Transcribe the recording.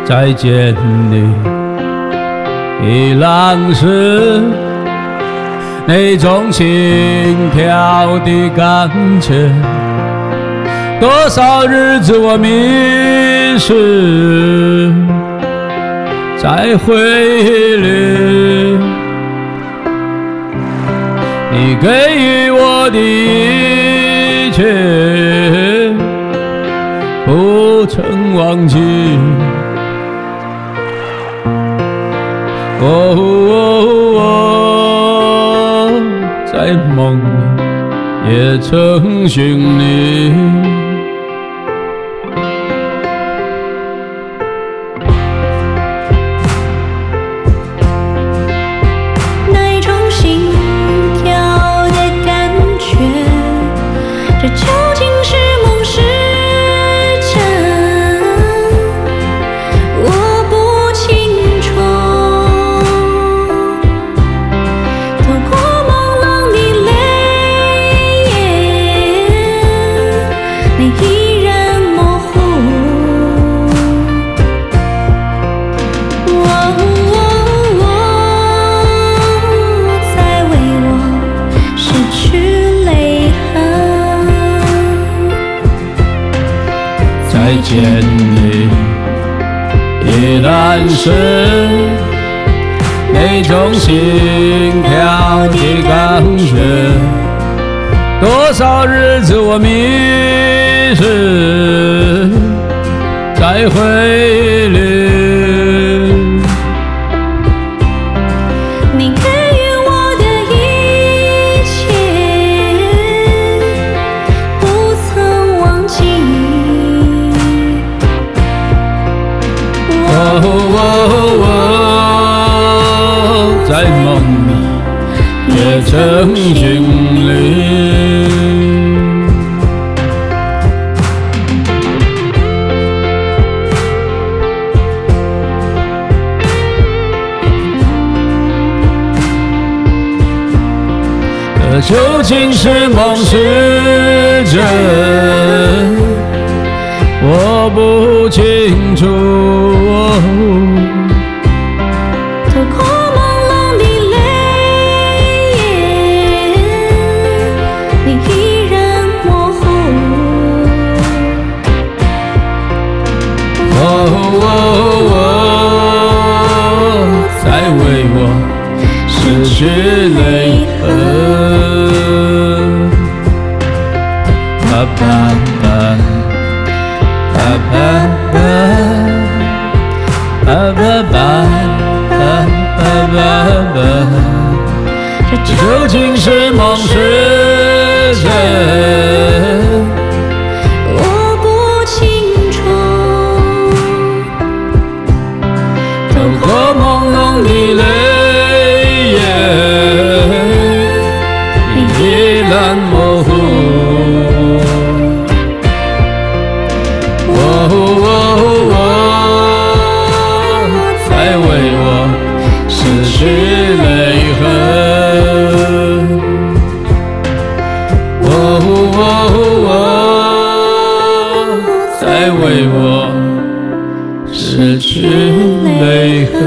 再见你，依然是那种轻佻的感觉。多少日子我迷失在回忆里，你给予我的一切不曾忘记。在梦里也曾寻你。 那种心跳的感觉，这究竟是梦是真？我不清楚。透过朦胧的泪眼，你依然模糊。在为我失去泪痕。 再见你，依然是那种心跳的感觉。多少日子我迷失在回忆里， 你给予我的一切不曾忘记。 在梦里也曾经历。这究竟是梦是真？我不清楚。 透过朦胧的泪眼，你依然模糊。 在为我失去泪痕。爸爸爸爸爸爸爸爸爸，这究竟是梦是真？ 我不清楚。 透过朦胧的泪眼，你依然模糊。在为我失去泪痕。在为我失去泪痕。